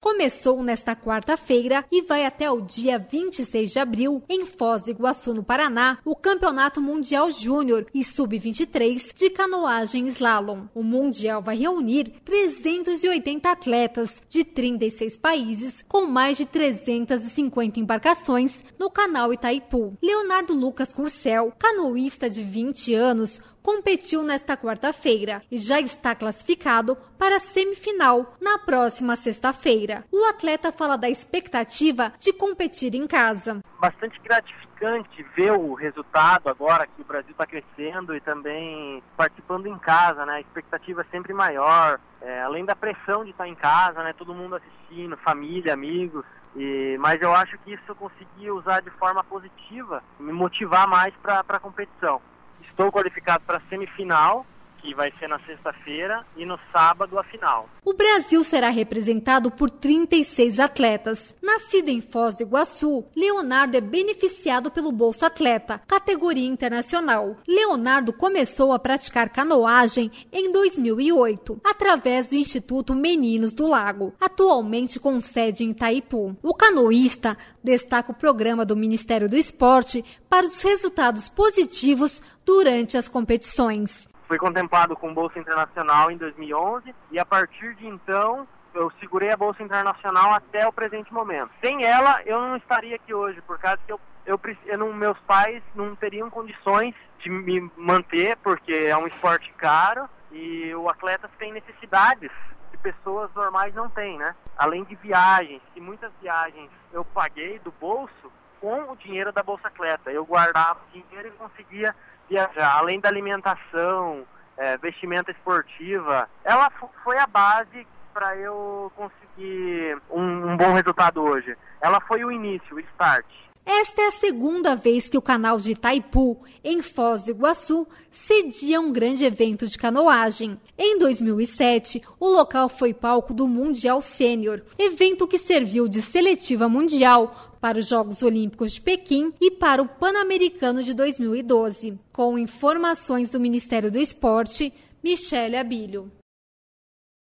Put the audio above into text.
Começou nesta quarta-feira e vai até o dia 26 de abril, em Foz do Iguaçu, no Paraná, o Campeonato Mundial Júnior e Sub-23 de canoagem slalom. O Mundial vai reunir 380 atletas de 36 países, com mais de 350 embarcações no canal Itaipu. Leonardo Lucas Curcel, canoísta de 20 anos, competiu nesta quarta-feira e já está classificado para a semifinal na próxima sexta-feira. O atleta fala da expectativa de competir em casa. Bastante gratificante ver o resultado agora que o Brasil está crescendo e também participando em casa, né? A expectativa é sempre maior, além da pressão de estar em casa, né? Todo mundo assistindo, família, amigos. Mas eu acho que isso eu consegui usar de forma positiva, me motivar mais para a competição. Estou qualificado para a semifinal, que vai ser na sexta-feira, e no sábado a final. O Brasil será representado por 36 atletas. Nascido em Foz do Iguaçu, Leonardo é beneficiado pelo Bolsa Atleta, categoria internacional. Leonardo começou a praticar canoagem em 2008, através do Instituto Meninos do Lago, atualmente com sede em Itaipu. O canoísta destaca o programa do Ministério do Esporte para os resultados positivos durante as competições. Fui contemplado com Bolsa Internacional em 2011 e a partir de então eu segurei a Bolsa Internacional até o presente momento. Sem ela eu não estaria aqui hoje, por causa que meus pais não teriam condições de me manter, porque é um esporte caro e o atleta tem necessidades que pessoas normais não têm, né? Além de viagens, e muitas viagens eu paguei do bolso com o dinheiro da Bolsa Atleta. Eu guardava o dinheiro e conseguia viajar, além da alimentação, vestimenta esportiva. Ela foi a base para eu conseguir um bom resultado hoje. Ela foi o início, o start. Esta é a segunda vez que o canal de Itaipu, em Foz do Iguaçu, cedia um grande evento de canoagem. Em 2007, o local foi palco do Mundial Sênior, evento que serviu de seletiva mundial para os Jogos Olímpicos de Pequim e para o Pan-Americano de 2012. Com informações do Ministério do Esporte, Michele Abílio.